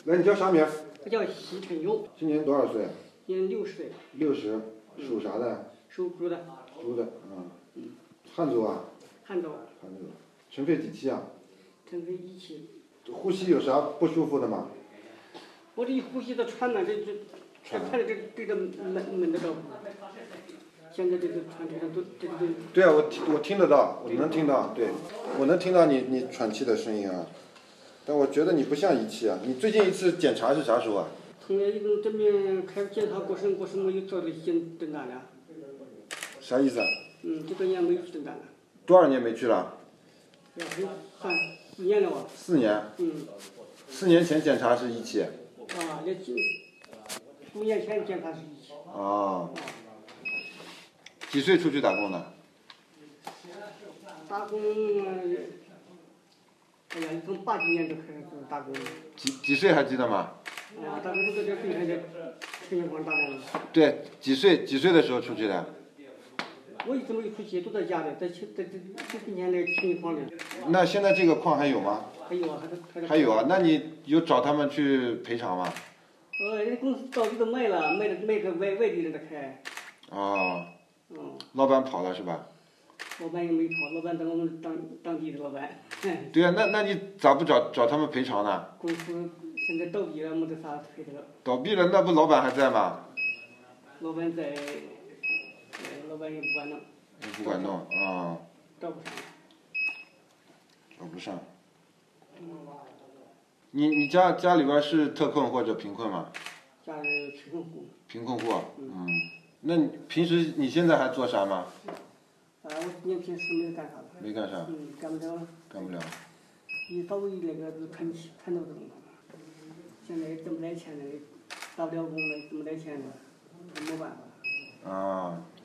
来，你叫啥名？ 我叫西春友， 今年多少岁？ 今年60岁。 60，属啥的？ 属猪的。 猪的，汉族啊？ 汉族。 汉族。尘肺几期啊？ 尘肺1期。 呼吸有啥不舒服的吗？ 我这一呼吸都喘呐，喘的这个闷得着。现在这个喘这个都这个。 对啊，我听得到，我能听到，对，我能听到你喘气的声音啊。但我觉得你不像1期啊，你最近一次检查是啥时候啊？ 从来一共这边开始检查过审我又做了一些诊断了。 啥意思啊？ 这个年没有诊断了。 多少年没去了算4年了吧。 4年。4年前检查是1期。 啊，那5年前检查是1期。 哦。几岁出去打工的？ 打工，哎呀，从80年就开始打工了。 几岁还记得吗？ 打工在这北海这陈家矿打工了。 对，几岁的时候出去的？ 我一直没有出去，都在家里，在今年的陈家矿里。 那现在这个矿还有吗？ 还有啊， 还有啊，那你有找他们去赔偿吗？ 人家公司早就都卖了，卖给外地人在开。 哦。老板跑了是吧？ 老板也没跑，老板等我们当地的老板。 对啊，那你咋不找他们赔偿呢？ 公司现在倒闭了，没得啥赔的了。 倒闭了，那不老板还在吗？ 老板在，老板也不管弄。 也不管弄啊。 找不上。 找不上。你家里边是特困或者贫困吗？ 家里贫困户。 贫困户。那你平时你现在还做啥吗？ 我年平时没干啥。 没干啥。 干不了。 干不了。 稍微那个看到这种，现在挣不来钱了，打不了工了，挣不来钱了，没办法。 啊。